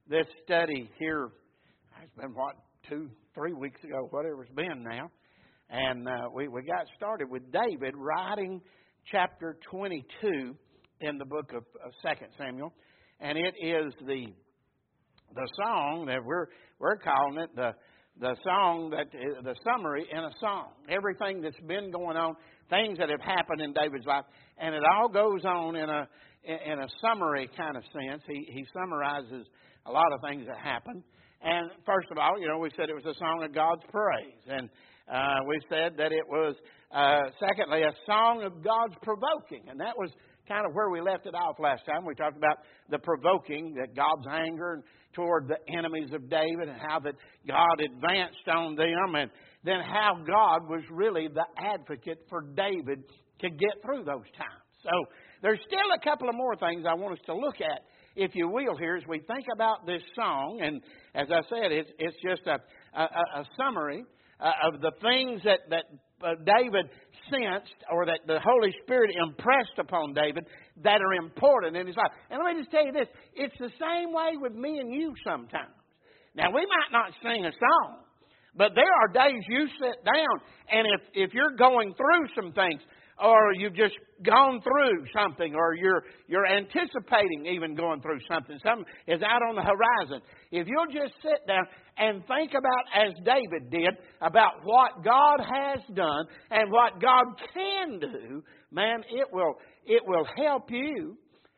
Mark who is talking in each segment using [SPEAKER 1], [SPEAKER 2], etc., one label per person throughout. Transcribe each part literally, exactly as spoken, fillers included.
[SPEAKER 1] this study here. It's been, what, two, three weeks ago, whatever it's been now. And uh, we, we got started with David writing chapter twenty-two in the book of, of Second Samuel. And it is the the song that we're we're calling it the the song that the summary in a song. Everything that's been going on, things that have happened in David's life, and it all goes on in a in a summary kind of sense. He he summarizes a lot of things that happened. And first of all, you know, we said it was a song of God's praise, and uh, we said that it was uh, secondly a song of God's provoking, and that was kind of where we left it off last time. We talked about the provoking, that God's anger toward the enemies of David, and how that God advanced on them, and then how God was really the advocate for David to get through those times. So there's still a couple of more things I want us to look at, if you will, here as we think about this song. And as I said, it's, it's just a, a, a summary uh, of the things that, that uh, David sensed, or that the Holy Spirit impressed upon David, that are important in his life. And let me just tell you this, it's the same way with me and you sometimes. Now, we might not sing a song, but there are days you sit down, and if, if you're going through some things, or you've just gone through something, or you're you're anticipating even going through something, something is out on the horizon, if you'll just sit down and think about, as David did, about what God has done and what God can do, man, it will it will help you,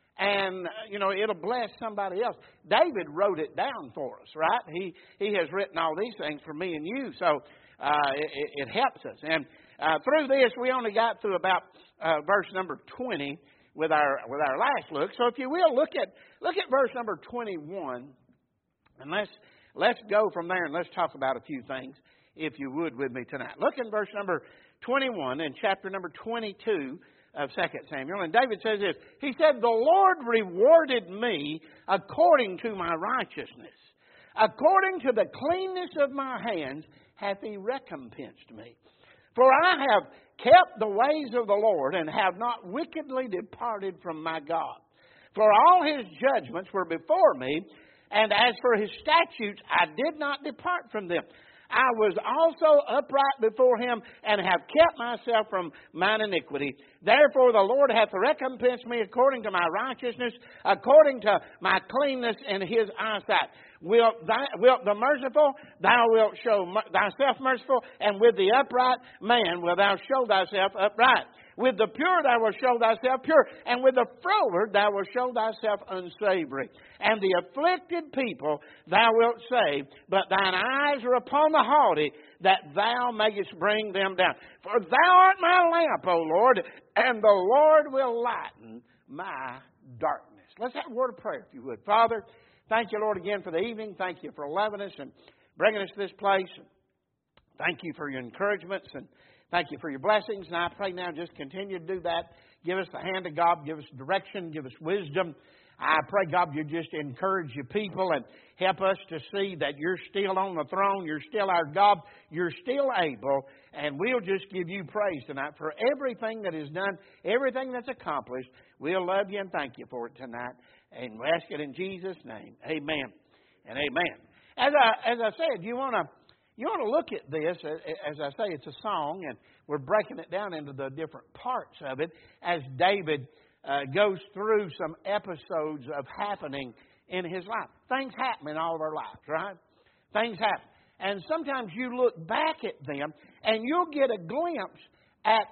[SPEAKER 1] and you know, it'll bless somebody else. David wrote it down for us, right? He he has written all these things for me and you, so uh, it, it helps us. And Uh, through this, we only got through about uh, verse number twenty with our with our last look. So, if you will, look at look at verse number twenty-one, and let's let's go from there and let's talk about a few things, if you would, with me tonight. Look in verse number twenty-one in chapter number twenty-two of Second Samuel, and David says this. He said, "The Lord rewarded me according to my righteousness, according to the cleanness of my hands hath He recompensed me. For I have kept the ways of the Lord, and have not wickedly departed from my God. For all His judgments were before me, and as for His statutes, I did not depart from them. I was also upright before Him, and have kept myself from mine iniquity. Therefore the Lord hath recompensed me according to my righteousness, according to my cleanness in His eyesight. Wilt, thou, wilt the merciful, thou wilt show thyself merciful, and with the upright man wilt thou show thyself upright. With the pure thou wilt show thyself pure, and with the froward thou wilt show thyself unsavory. And the afflicted people thou wilt save, but thine eyes are upon the haughty, that thou mayest bring them down. For thou art my lamp, O Lord, and the Lord will lighten my darkness." Let's have a word of prayer, if you would. Father, thank you, Lord, again for the evening. Thank you for loving us and bringing us to this place. Thank you for your encouragements, and thank you for your blessings. And I pray now just continue to do that. Give us the hand of God. Give us direction. Give us wisdom. I pray, God, you just encourage your people and help us to see that you're still on the throne. You're still our God. You're still able. And we'll just give you praise tonight for everything that is done, everything that's accomplished. We'll love you and thank you for it tonight. And we ask it in Jesus' name. Amen and amen. As I, as I said, you want to you want to look at this. As I say, it's a song, and we're breaking it down into the different parts of it as David uh, goes through some episodes of happening in his life. Things happen in all of our lives, right? Things happen. And sometimes you look back at them, and you'll get a glimpse at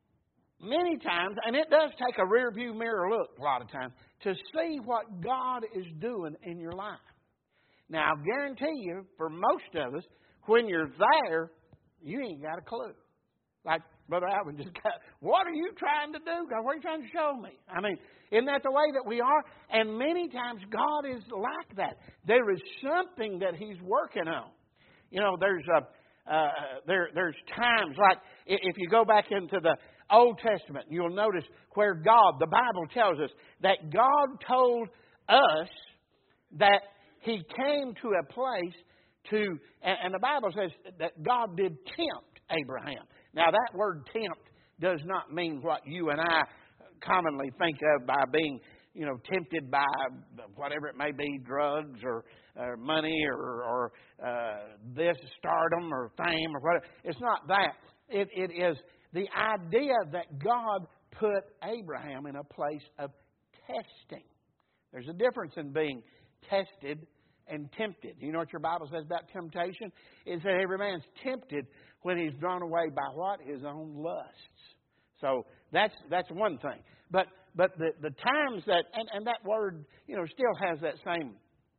[SPEAKER 1] many times, and it does take a rear view mirror look a lot of times, to see what God is doing in your life. Now, I guarantee you, for most of us, when you're there, you ain't got a clue. Like Brother Alvin just got, what are you trying to do, God? What are you trying to show me? I mean, isn't that the way that we are? And many times God is like that. There is something that He's working on. You know, there's a, uh, there there's times like if you go back into the Old Testament, you'll notice where God, the Bible tells us that God told us that He came to a place to, and, and the Bible says that God did tempt Abraham. Now that word tempt does not mean what you and I commonly think of by being, you know, tempted by whatever it may be, drugs or, or money or, or uh, this, stardom or fame or whatever. It's not that. It, it is the idea that God put Abraham in a place of testing. There's a difference in being tested and tempted. You know what your Bible says about temptation? It says every man's tempted when he's drawn away by what? His own lusts. So that's that's one thing. But but the, the times that, and, and that word, you know, still has that same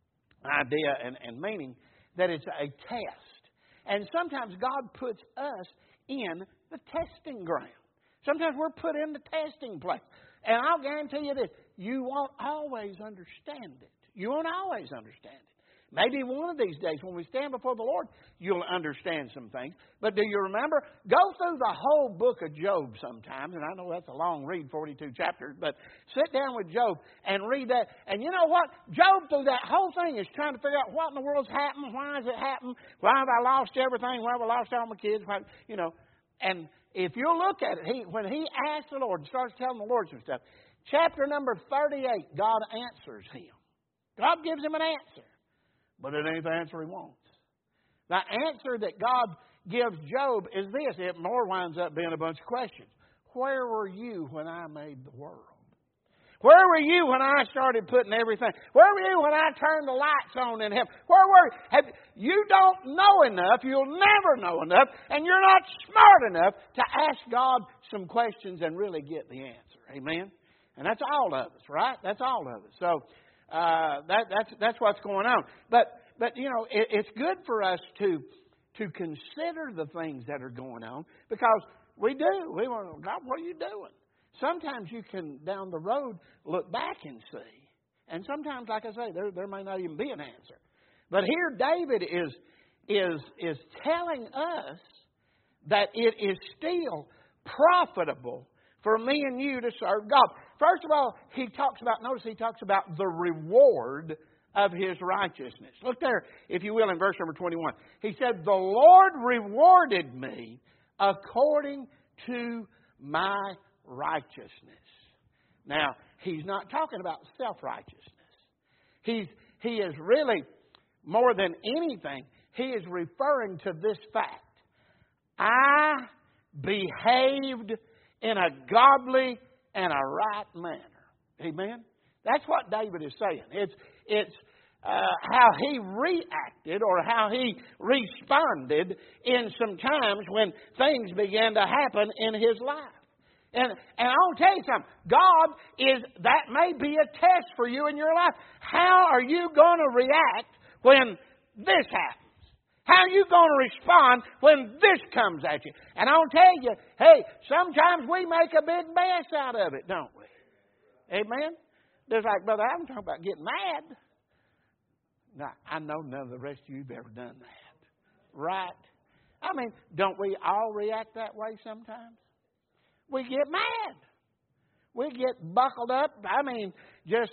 [SPEAKER 1] idea and, and meaning, that it's a test. And sometimes God puts us in the testing ground. Sometimes we're put in the testing place. And I'll guarantee you this, you won't always understand it. You won't always understand it. Maybe one of these days when we stand before the Lord, you'll understand some things. But do you remember? Go through the whole book of Job sometimes. And I know that's a long read, forty-two chapters. But sit down with Job and read that. And you know what? Job, through that whole thing, is trying to figure out what in the world's happened. Why has it happened? Why have I lost everything? Why have I lost all my kids? Why, you know, and if you look at it, he, when he asks the Lord and starts telling the Lord some stuff, chapter number thirty-eight, God answers him. God gives him an answer. But it ain't the answer he wants. The answer that God gives Job is this. It more winds up being a bunch of questions. Where were you when I made the world? Where were you when I started putting everything? Where were you when I turned the lights on in heaven? Where were you? Have, you don't know enough. You'll never know enough. And you're not smart enough to ask God some questions and really get the answer. Amen? And that's all of us, right? That's all of us. So uh, that, that's that's what's going on. But, but you know, it, it's good for us to, to consider the things that are going on because we do. We want to, God, what are you doing? Sometimes you can, down the road, look back and see. And sometimes, like I say, there, there may not even be an answer. But here David is, is, is telling us that it is still profitable for me and you to serve God. First of all, he talks about, notice he talks about the reward of his righteousness. Look there, if you will, in verse number twenty-one. He said, the Lord rewarded me according to my righteousness. Now, he's not talking about self-righteousness. He's, he is really, more than anything, he is referring to this fact. I behaved in a godly and a right manner. Amen? That's what David is saying. It's, it's uh, how he reacted or how he responded in some times when things began to happen in his life. And, and I'll tell you something. God is, that may be a test for you in your life. How are you going to react when this happens? How are you going to respond when this comes at you? And I'll tell you, hey, sometimes we make a big mess out of it, don't we? Amen? There's like, Brother, I'm talking about getting mad. Now, I know none of the rest of you have ever done that. Right? I mean, don't we all react that way sometimes? We get mad. We get buckled up. I mean, just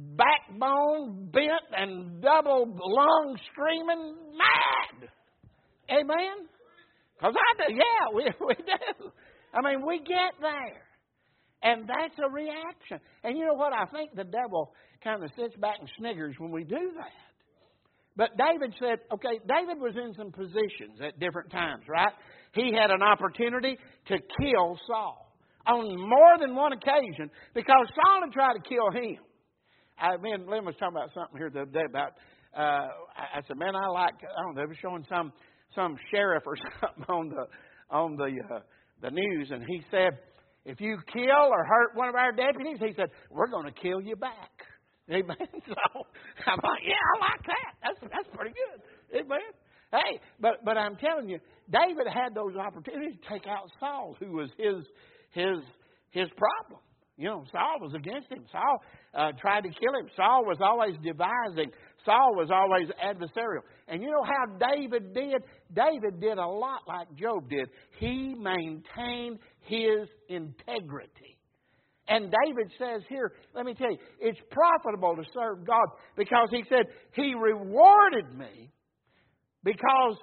[SPEAKER 1] backbone bent and double lung screaming mad. Amen? Because I do. Yeah, we, we do. I mean, we get there. And that's a reaction. And you know what? I think the devil kind of sits back and sniggers when we do that. But David said, okay, David was in some positions at different times, right? He had an opportunity to kill Saul on more than one occasion because Saul had tried to kill him. I, me and Lynn was talking about something here the other day about, uh, I, I said, man, I like, I don't know, they were showing some some sheriff or something on the on the uh, the news, and he said, if you kill or hurt one of our deputies, he said, we're going to kill you back. Amen. So I'm like, yeah, I like that. That's that's pretty good. Amen. Hey, but but I'm telling you, David had those opportunities to take out Saul, who was his his his problem. You know, Saul was against him. Saul uh, tried to kill him. Saul was always devising. Saul was always adversarial. And you know how David did? David did a lot like Job did. He maintained his integrity. And David says here, let me tell you, it's profitable to serve God because he said, he rewarded me because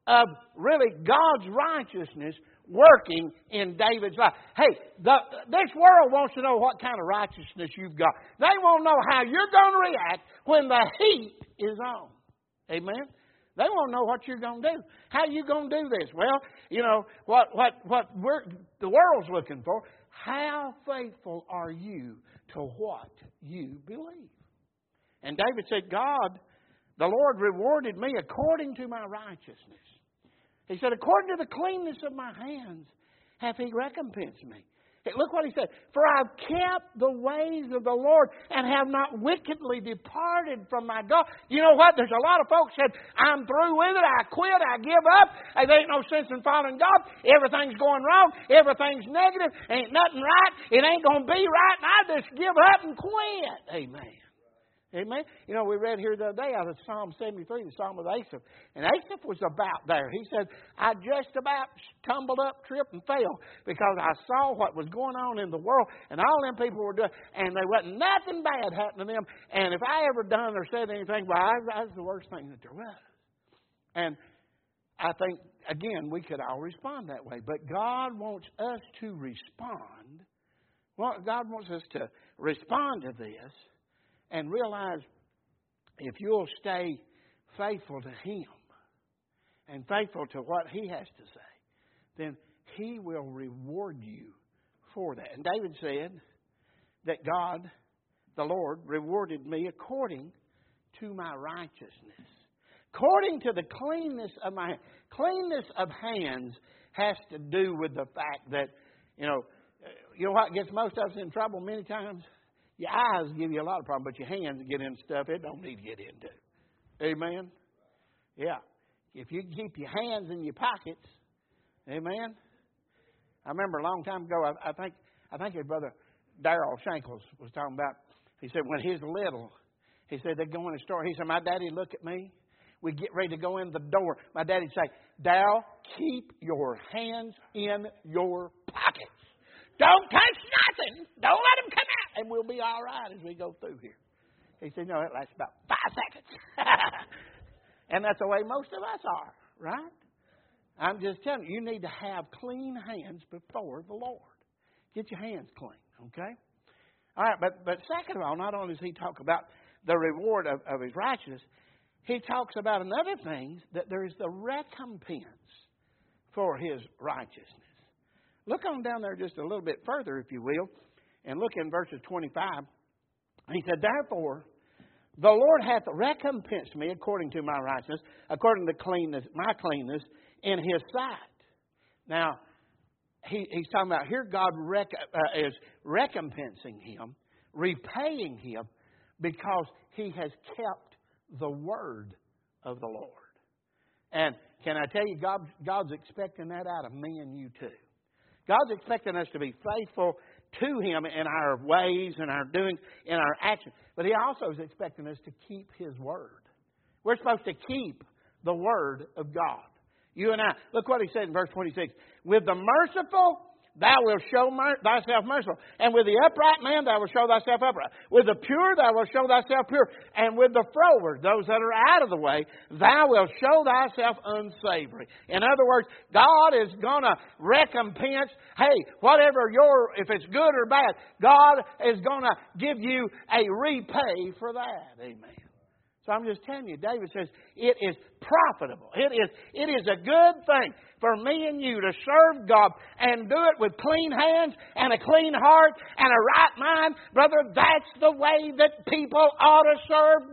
[SPEAKER 1] of really God's righteousness working in David's life. Hey, the, this world wants to know what kind of righteousness you've got. They want to know how you're going to react when the heat is on. Amen? They want to know what you're going to do. How are you going to do this? Well, you know, what, what, what we're, the world's looking for, how faithful are you to what you believe? And David said, God, the Lord rewarded me according to my righteousness. He said, according to the cleanness of my hands hath He recompensed me. Hey, look what He said. For I've kept the ways of the Lord and have not wickedly departed from my God. You know what? There's a lot of folks said, I'm through with it. I quit. I give up. Hey, there ain't no sense in following God. Everything's going wrong. Everything's negative. Ain't nothing right. It ain't going to be right. And I just give up and quit. Amen. Amen. You know, we read here the other day out of Psalm seventy-three, the Psalm of Asaph. And Asaph was about there. He said, I just about tumbled up, tripped, and fell because I saw what was going on in the world. And all them people were doing, and there wasn't nothing bad happening to them. And if I ever done or said anything, well, I, that was the worst thing that there was. And I think, again, we could all respond that way. But God wants us to respond. Well, God wants us to respond to this. And realize if you'll stay faithful to Him and faithful to what He has to say, then He will reward you for that. And David said that God, the Lord, rewarded me according to my righteousness. According to the cleanness of my hands. Cleanness of hands has to do with the fact that, you know, you know what gets most of us in trouble many times? Your eyes give you a lot of problems, but your hands get into stuff it don't need to get into. Amen? Yeah. If you keep your hands in your pockets, amen? I remember a long time ago, I, I think I think his brother Darrell Shankles was talking about, he said when he was little, he said they'd go in the store. He said, my daddy'd look at me. We'd get ready to go in the door. My daddy'd say, Darrell, keep your hands in your pockets. Don't touch nothing. Don't let them come out. And we'll be all right as we go through here. He said, no, it lasts about five seconds. And that's the way most of us are, right? I'm just telling you, you need to have clean hands before the Lord. Get your hands clean, okay? All right, but, but second of all, not only does He talk about the reward of, of His righteousness, He talks about another thing, that there is the recompense for His righteousness. Look on down there just a little bit further, if you will, and look in verses twenty-five. He said, therefore, the Lord hath recompensed me according to my righteousness, according to cleanness, my cleanness in His sight. Now, he, he's talking about here God rec, uh, is recompensing him, repaying him, because he has kept the word of the Lord. And can I tell you, God, God's expecting that out of me and you too. God's expecting us to be faithful to Him in our ways, in our doings, in our actions. But He also is expecting us to keep His Word. We're supposed to keep the Word of God. You and I. Look what He said in verse twenty-six. With the merciful, thou wilt show mer- thyself merciful. And with the upright man, thou wilt show thyself upright. With the pure, thou wilt show thyself pure. And with the froward, those that are out of the way, thou wilt show thyself unsavory. In other words, God is going to recompense, hey, whatever your, if it's good or bad, God is going to give you a repay for that. Amen. So I'm just telling you, David says, it is profitable. It is, it is a good thing for me and you to serve God and do it with clean hands and a clean heart and a right mind. Brother, that's the way that people ought to serve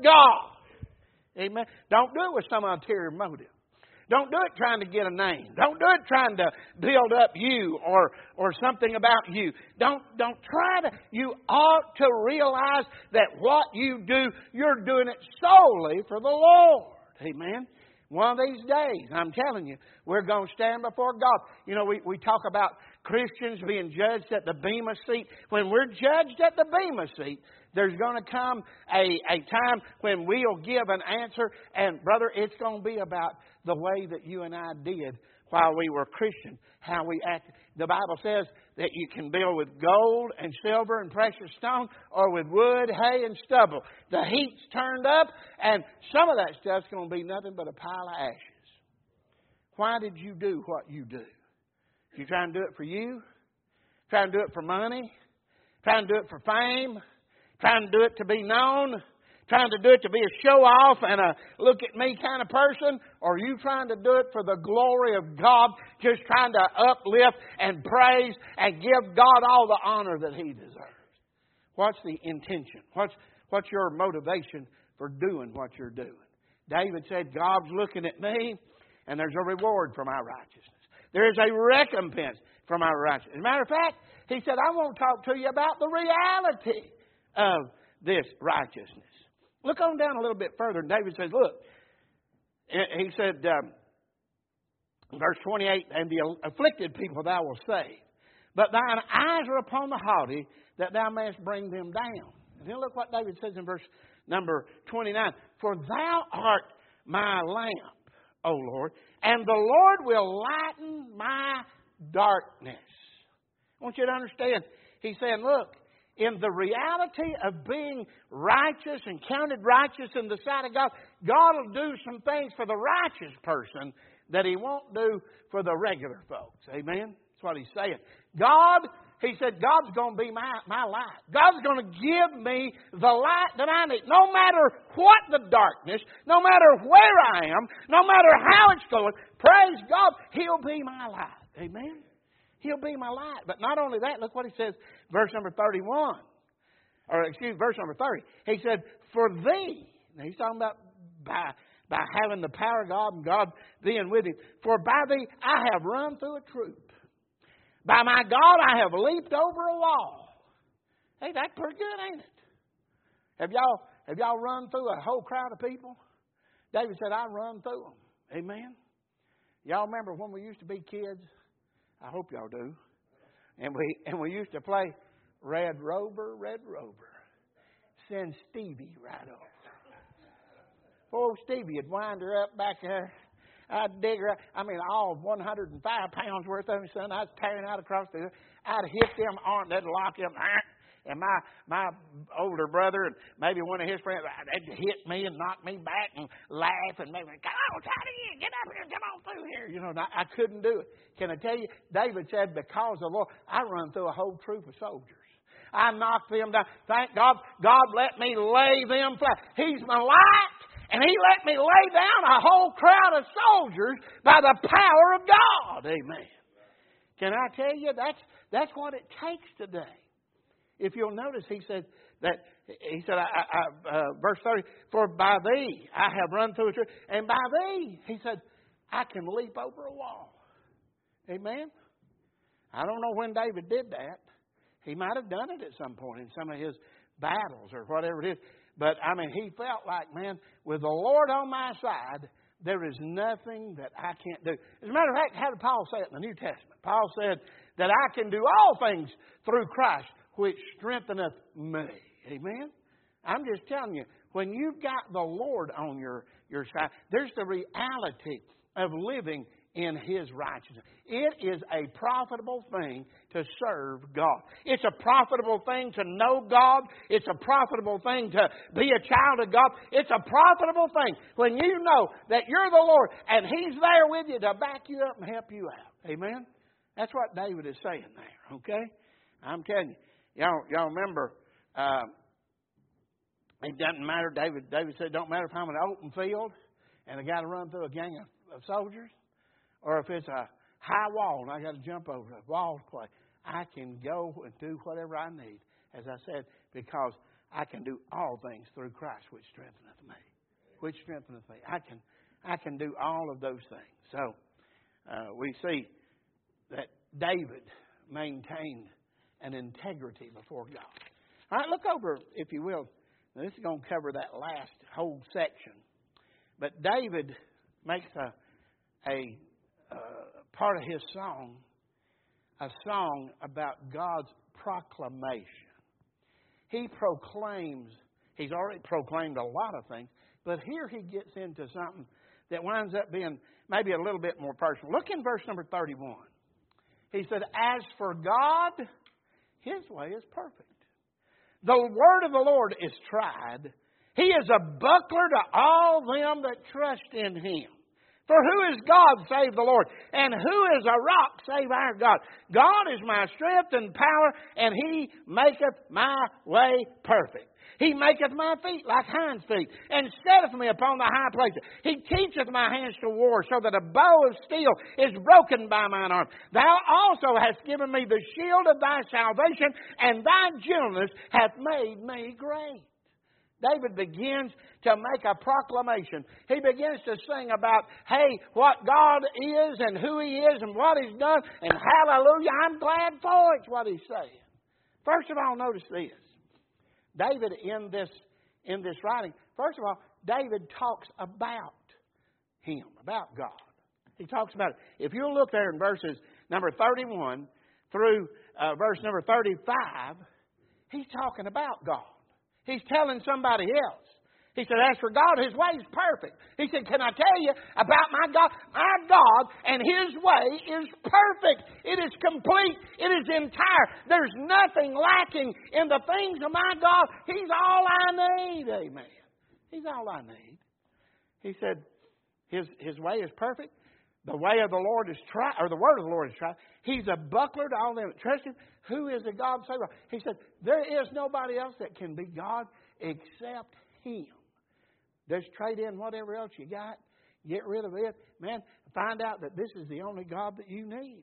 [SPEAKER 1] God. Amen. Don't do it with some ulterior motive. Don't do it trying to get a name. Don't do it trying to build up you or or something about you. Don't don't try to. You ought to realize that what you do, you're doing it solely for the Lord. Amen. One of these days, I'm telling you, we're going to stand before God. You know, we, we talk about Christians being judged at the Bema seat. When we're judged at the Bema seat, there's going to come a, a time when we'll give an answer. And, brother, it's going to be about the way that you and I did while we were Christian, how we acted. The Bible says that you can build with gold and silver and precious stone or with wood, hay, and stubble. The heat's turned up, and some of that stuff's going to be nothing but a pile of ashes. why did you do what you do? You trying to do it for you? Trying to do it for money? Trying to do it for fame? Trying to do it to be known? Trying to do it to be a show-off and a look-at-me kind of person? Or are you trying to do it for the glory of God, just trying to uplift and praise and give God all the honor that He deserves? What's the intention? What's, what's your motivation for doing what you're doing? David said, God's looking at me, and there's a reward for my righteousness. There is a recompense for my righteousness. As a matter of fact, he said, I want to talk to you about the reality of this righteousness. Look on down a little bit further. And David says, look, he said, um, verse twenty-eight, and the afflicted people thou wilt save. But thine eyes are upon the haughty, that thou mayest bring them down. And then look what David says in verse number twenty-nine. For thou art my lamp, O Lord, and the Lord will lighten my darkness. I want you to understand. He's saying, look, in the reality of being righteous and counted righteous in the sight of God, God will do some things for the righteous person that He won't do for the regular folks. Amen? That's what He's saying. God, He said, God's going to be my, my light. God's going to give me the light that I need. No matter what the darkness, no matter where I am, no matter how it's going, praise God, He'll be my light. Amen? He'll be my light. But not only that, look what He says, verse number thirty-one. Or excuse me, verse number thirty. He said, for thee. Now He's talking about by, by having the power of God and God being with Him. For by thee I have run through a troop. By my God I have leaped over a wall. Hey, that's pretty good, ain't it? Have y'all, have y'all run through a whole crowd of people? David said, I run through them. Amen? Y'all remember when we used to be kids? I hope y'all do. And we and we used to play Red Rover, Red Rover. Send Stevie right over. Poor Stevie would wind her up back there. I'd dig her up. I mean, all one hundred five pounds worth of him, son. I was tearing out across the... I'd hit them arms. They'd lock him. And my my older brother and maybe one of his friends, they'd hit me and knock me back and laugh and maybe, come on, try it again. Get up here. Come on through here. You know, I, I couldn't do it. Can I tell you? David said, because of the Lord, I run through a whole troop of soldiers. I knocked them down. Thank God, God let me lay them flat. He's my light, and He let me lay down a whole crowd of soldiers by the power of God. Amen. Can I tell you, that's that's what it takes today. If you'll notice, he said that he said, I, I, uh, verse thirty, for by thee I have run through a troop, and by thee, he said, I can leap over a wall. Amen. I don't know when David did that. He might have done it at some point in some of his battles or whatever it is. But I mean, he felt like, man, with the Lord on my side, there is nothing that I can't do. As a matter of fact, how did Paul say it in the New Testament? Paul said that I can do all things through Christ, which strengtheneth me. Amen? I'm just telling you, when you've got the Lord on your, your side, there's the reality of living in His righteousness. It is a profitable thing to serve God. It's a profitable thing to know God. It's a profitable thing to be a child of God. It's a profitable thing when you know that you're the Lord and He's there with you to back you up and help you out. Amen? That's what David is saying there, okay? I'm telling you. Y'all, y'all remember, uh, it doesn't matter. David, David said, it don't matter if I'm in an open field and I got to run through a gang of, of soldiers, or if it's a high wall and I got to jump over a wall to play. I can go and do whatever I need, as I said, because I can do all things through Christ, which strengtheneth me. Which strengtheneth me. I can, I can do all of those things. So uh, we see that David maintained an integrity before God. All right, look over, if you will. Now, this is going to cover that last whole section. But David makes a, a uh, part of his song, a song about God's proclamation. He proclaims, he's already proclaimed a lot of things, but here he gets into something that winds up being maybe a little bit more personal. Look in verse number thirty-one. He said, as for God, His way is perfect. The word of the Lord is tried. He is a buckler to all them that trust in Him. For who is God save the Lord? And who is a rock save our God? God is my strength and power, and He maketh my way perfect. He maketh my feet like hinds feet, and setteth me upon the high places. He teacheth my hands to war, so that a bow of steel is broken by mine arm. Thou also hast given me the shield of thy salvation, and thy gentleness hath made me great. David begins to make a proclamation. He begins to sing about, hey, what God is and who He is and what He's done. And hallelujah, I'm glad for it, is what he's saying. First of all, notice this. David in this, in this writing, first of all, David talks about Him, about God. He talks about it. If you'll look there in verses number thirty-one through uh, verse number thirty-five, he's talking about God. He's telling somebody else. He said, as for God, His way is perfect. He said, can I tell you about my God? My God and His way is perfect. It is complete. It is entire. There's nothing lacking in the things of my God. He's all I need. Amen. He's all I need. He said, His, his way is perfect. The way of the Lord is tried, or the word of the Lord is tried. He's a buckler to all them that trust Him. Who is the God Savior? He said, there is nobody else that can be God except Him. Just trade in whatever else you got. Get rid of it. Man, find out that this is the only God that you need.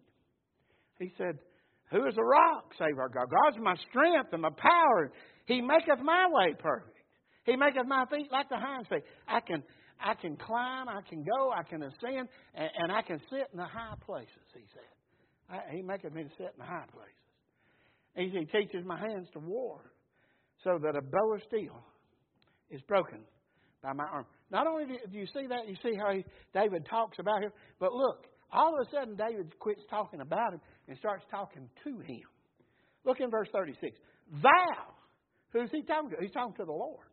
[SPEAKER 1] He said, who is the rock, save our God? God's my strength and my power. He maketh my way perfect. He maketh my feet like the hinds feet. I can, I can climb, I can go, I can ascend, and, and I can sit in the high places, he said. I, he maketh me to sit in the high places. He, he teaches my hands to war, so that a bow of steel is broken by my arm. Not only do you, do you see that, you see how he, David talks about him, but look, all of a sudden David quits talking about him and starts talking to him. Look in verse thirty-six. Thou, who's he talking to? He's talking to the Lord.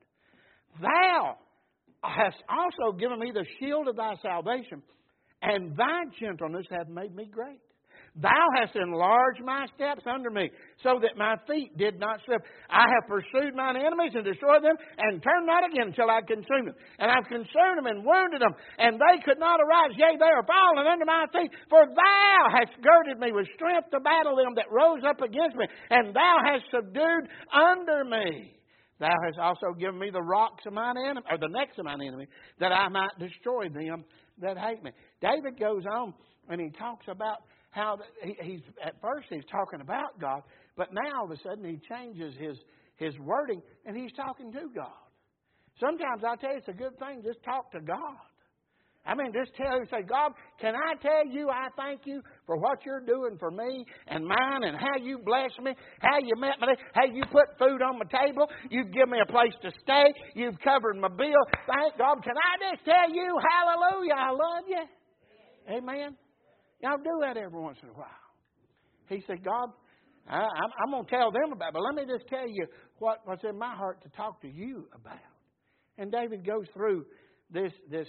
[SPEAKER 1] Thou hast also given me the shield of thy salvation, and thy gentleness hath made me great. Thou hast enlarged my steps under me, so that my feet did not slip. I have pursued mine enemies and destroyed them, and turned not again until I consume them. And I've consumed them and wounded them, and they could not arise. Yea, they are fallen under my feet. For thou hast girded me with strength to battle them that rose up against me, and thou hast subdued under me. Thou hast also given me the rocks of mine enemy, or the necks of mine enemy, that I might destroy them that hate me. David goes on and he talks about how he, he's at first he's talking about God, but now all of a sudden he changes his his wording and he's talking to God. Sometimes I tell you it's a good thing just talk to God. I mean, just tell him, say, God, can I tell you I thank you for what you're doing for me and mine, and how you bless me, how you met me, how you put food on my table, you've given me a place to stay, you've covered my bill. Thank God. Can I just tell you, hallelujah, I love you? Amen. Y'all do that every once in a while. He said, God, I, I'm, I'm going to tell them about it, but let me just tell you what, what's in my heart to talk to you about. And David goes through this this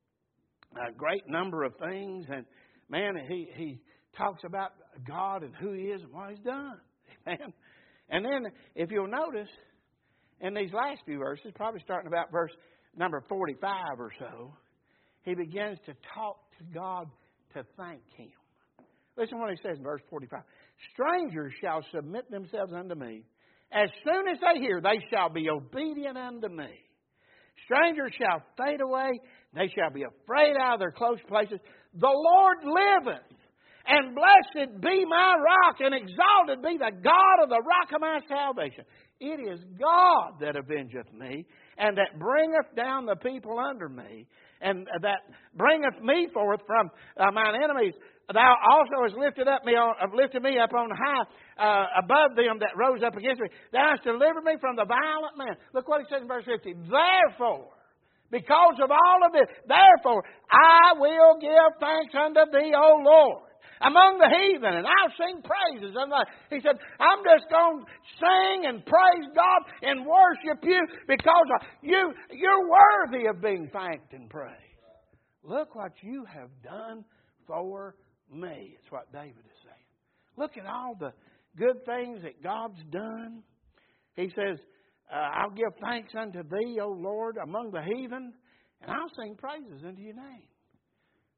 [SPEAKER 1] uh, great number of things, and man, he, he talks about God and who He is and what He's done. Amen. And then, if you'll notice, in these last few verses, probably starting about verse number forty-five or so, he begins to talk to God to thank Him. Listen to what he says in verse forty-five. Strangers shall submit themselves unto me. As soon as they hear, they shall be obedient unto me. Strangers shall fade away. They shall be afraid out of their close places. The Lord liveth, and blessed be my rock, and exalted be the God of the rock of my salvation. It is God that avengeth me, and that bringeth down the people under me, and that bringeth me forth from uh, mine enemies. Thou also hast lifted up me on, have lifted me up on high uh, above them that rose up against me. Thou hast delivered me from the violent man. Look what he says in verse fifty. Therefore, because of all of this, therefore, I will give thanks unto thee, O Lord, among the heathen, and I'll sing praises. He said, I'm just going to sing and praise God and worship you because you, you're worthy of being thanked and praised. Look what you have done for me. It's what David is saying. Look at all the good things that God's done. He says, uh, I'll give thanks unto thee, O Lord, among the heathen, and I'll sing praises unto your name.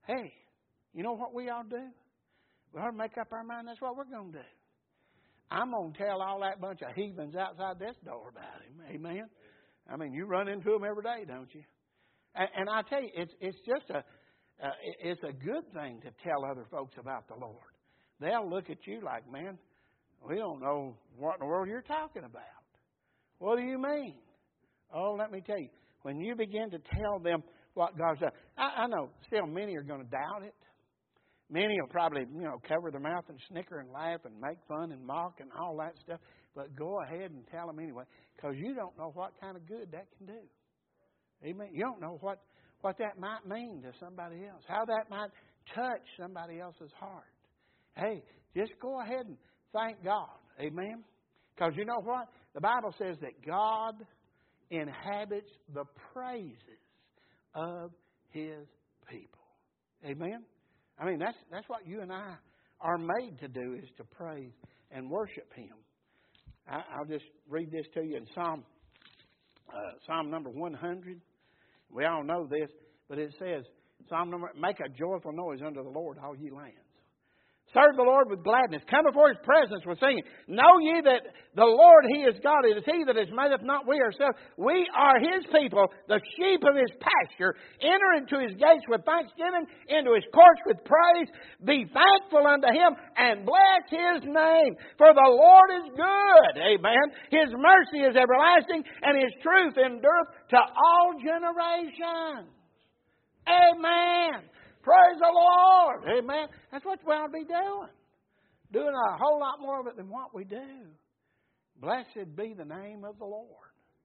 [SPEAKER 1] hey, you know what we ought to do? We ought to make up our mind that's what we're going to do. I'm going to tell all that bunch of heathens outside this door about him. Amen. I mean, you run into them every day, don't you? And, and I tell you, it's it's just a uh, it's a good thing to tell other folks about the Lord. They'll look at you like, man, we don't know what in the world you're talking about. What do you mean? Oh, let me tell you, when you begin to tell them what God's done, I, I know still many are going to doubt it. Many will probably, you know, cover their mouth and snicker and laugh and make fun and mock and all that stuff. But go ahead and tell them anyway, because you don't know what kind of good that can do. Amen. You don't know what, what that might mean to somebody else, how that might touch somebody else's heart. Hey, just go ahead and thank God. Amen. Because you know what? The Bible says that God inhabits the praises of His people. Amen. I mean, that's that's what you and I are made to do, is to praise and worship Him. I, I'll just read this to you in Psalm uh, Psalm number one hundred. We all know this, but it says, Psalm number, make a joyful noise unto the Lord, all ye lands. Serve the Lord with gladness. Come before His presence with singing. Know ye that the Lord, He is God. It is He that has made us, not we ourselves. We are His people, the sheep of His pasture. Enter into His gates with thanksgiving, into His courts with praise. Be thankful unto Him and bless His name. For the Lord is good. Amen. His mercy is everlasting, and His truth endureth to all generations. Amen. Praise the Lord. Amen. That's what we ought to be doing. Doing a whole lot more of it than what we do. Blessed be the name of the Lord.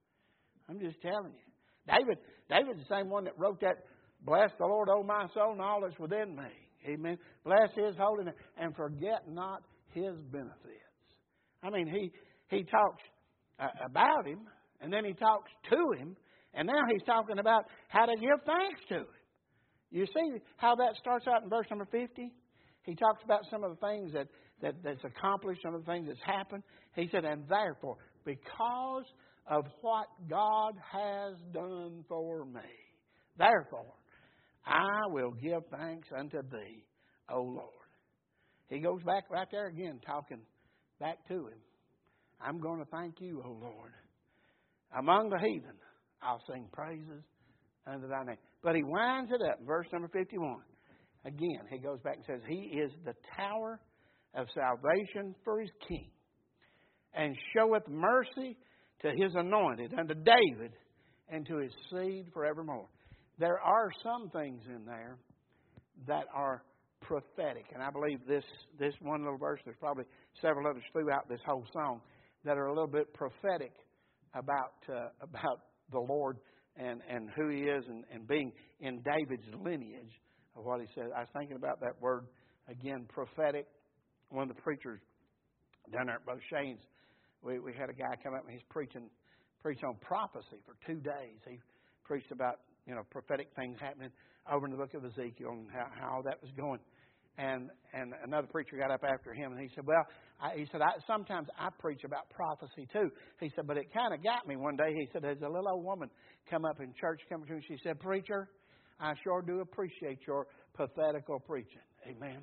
[SPEAKER 1] I'm just telling you. David, David's the same one that wrote that, bless the Lord, O my soul, and all that's within me. Amen. Bless His holy name, and forget not His benefits. I mean, he, he talks uh, about Him, and then He talks to Him, and now He's talking about how to give thanks to Him. You see how that starts out in verse number fifty? He talks about some of the things that, that, that's accomplished, some of the things that's happened. He said, and therefore, because of what God has done for me, therefore, I will give thanks unto Thee, O Lord. He goes back right there again, talking back to Him. I'm going to thank You, O Lord. Among the heathen, I'll sing praises unto Thy name. But he winds it up in verse number fifty-one. Again, he goes back and says, He is the tower of salvation for His king, and showeth mercy to His anointed, unto David, and to His seed forevermore. There are some things in there that are prophetic. And I believe this, this one little verse, there's probably several others throughout this whole song, that are a little bit prophetic about, uh, about the Lord and, and who He is, and, and being in David's lineage of what He said. I was thinking about that word again, prophetic. One of the preachers down there at Bo Shane's, we, we had a guy come up and he's preaching preached on prophecy for two days. He preached about, you know, prophetic things happening over in the book of Ezekiel and how, how all that was going. And and another preacher got up after him and he said, well, I, he said, I, sometimes I preach about prophecy too. He said, but it kind of got me one day. He said, there's a little old woman come up in church, come to me, she said, preacher, I sure do appreciate your prophetical preaching. Amen.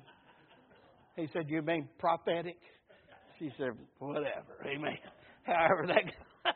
[SPEAKER 1] He said, you mean prophetic? She said, whatever. Amen. However that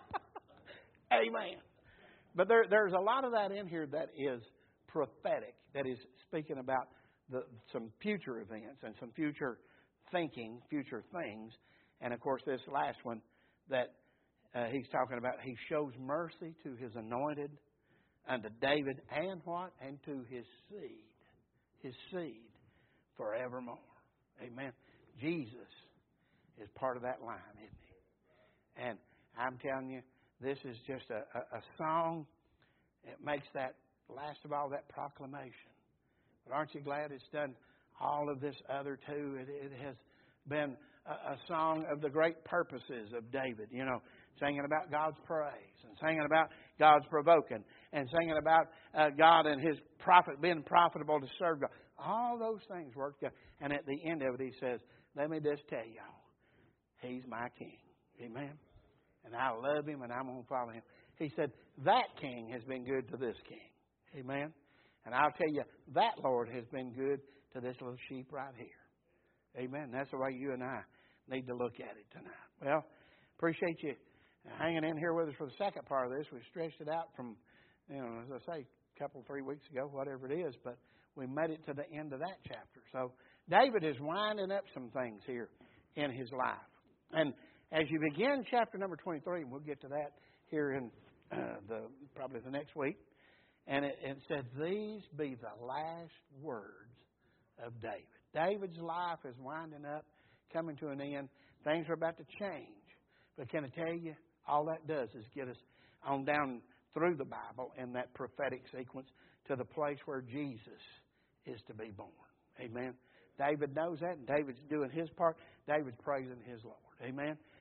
[SPEAKER 1] Amen. But there, there's a lot of that in here that is prophetic, that is speaking about the, some future events and some future thinking, future things. And, of course, this last one that uh, he's talking about, He shows mercy to His anointed, unto David, and what? And to His seed. His seed forevermore. Amen. Jesus is part of that line, isn't He? And I'm telling you, this is just a, a, a song. It makes that, last of all, that proclamation. But aren't you glad it's done all of this other too? It, it has been a, a song of the great purposes of David. You know, singing about God's praise and singing about God's provoking and singing about uh, God and His prophet being profitable to serve God. All those things work together. And at the end of it, he says, let me just tell y'all, He's my King. Amen. And I love Him and I'm going to follow Him. He said, that king has been good to this king. Amen. And I'll tell you, that Lord has been good to this little sheep right here. Amen. That's the way you and I need to look at it tonight. Well, appreciate you hanging in here with us for the second part of this. We stretched it out from, you know, as I say, a couple, three weeks ago, whatever it is, but we made it to the end of that chapter. So David is winding up some things here in his life. And as you begin chapter number twenty-three, and we'll get to that here in uh, the probably the next week, and it, it said, these be the last words of David. David's life is winding up, coming to an end. Things are about to change. But can I tell you, all that does is get us on down through the Bible in that prophetic sequence to the place where Jesus is to be born. Amen. David knows that, and David's doing his part. David's praising his Lord. Amen.